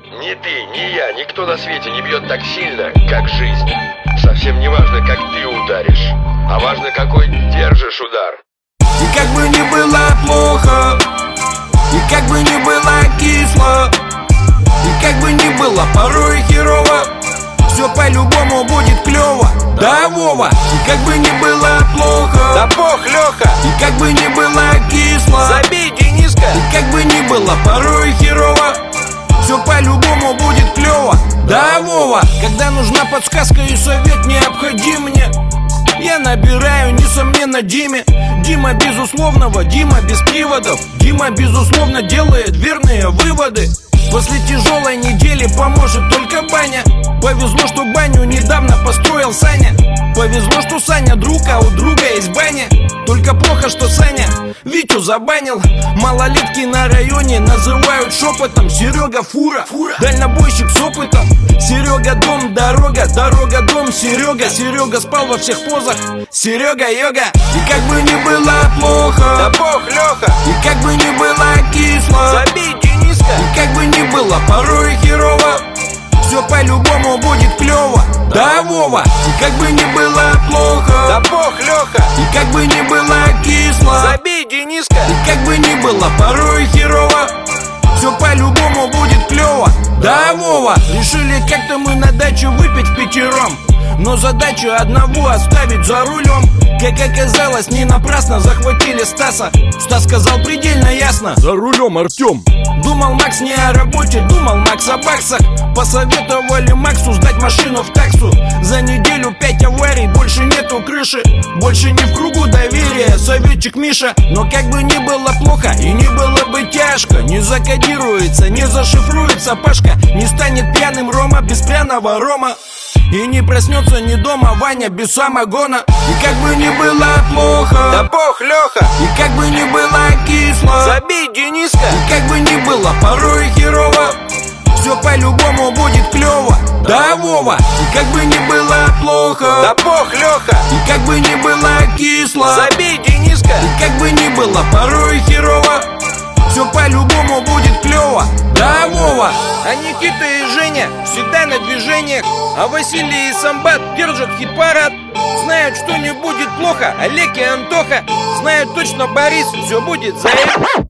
Ни ты, ни я, никто на свете не бьет так сильно, как жизнь. Совсем не важно, как ты ударишь, а важно, какой держишь удар. И как бы ни было плохо, и как бы ни было кисло, и как бы ни было порой херово, все по-любому будет клево. Да, Вова, и как бы ни было плохо, да бог, Леха, и как бы ни было кисло, забей, Дениска, и как бы ни было порой херово, все по-любому будет клево. Да, Вова, когда нужна подсказка и совет необходим мне, я набираю, несомненно, Диме. Дима безусловного, Дима без приводов. Дима безусловно делает верные выводы. После тяжелой недели поможет только баня. Повезло, что баню недавно построил Саня. Повезло, что Саня друг, а у друга есть баня. Только плохо, что Саня Витю забанил. Малолетки на районе называют шепотом Серега фура, дальнобойщик с опытом. Серега дом, дорога, дорога дом, Серега. Серега спал во всех позах, Серега йога. И как бы ни было плохо, да бог, Леха, и как бы ни было кисло, забей, Дениска, и как бы ни было порой херово, все по-любому будет клево. Да, Вова, и как бы ни было плохо, да бог, Леха, и как бы ни было кисло, забей, Дениска, и как бы ни было порой херово, все по-любому будет клево. Да, Вова, решили как-то мы на дачу выпить впятером, но задачу одного оставить за рулем. Как оказалось, не напрасно захватили Стаса. Стас сказал предельно ясно: за рулем, Артем. Думал Макс не о работе, думал Макс о баксах. Посоветовали Максу сдать машину в таксу. За неделю 5 аварий, больше нету крыши, больше не в кругу доверия советчик Миша. Но как бы ни было плохо и не было бы тяжко, не закодируется, не зашифруется Пашка, не станет пьяным Рома без пряного рома, и не проснется ни дома Ваня без самогона. И как бы ни было плохо, да бог, Леха, и как бы ни было кисло, забей, Дениска, и как бы ни было порой херово, все по-любому будет клево. Да, Вова, и как бы ни было плохо, да бог, Леха, и как бы ни было кисло, забей, Дениска, и как бы ни было порой херово, все по-любому будет клево. Да, Вова. А Никита и Женя всегда на движениях, а Василий и Самбат держат хит-парад. Знают, что не будет плохо Олег и Антоха, знают точно Борис, все будет за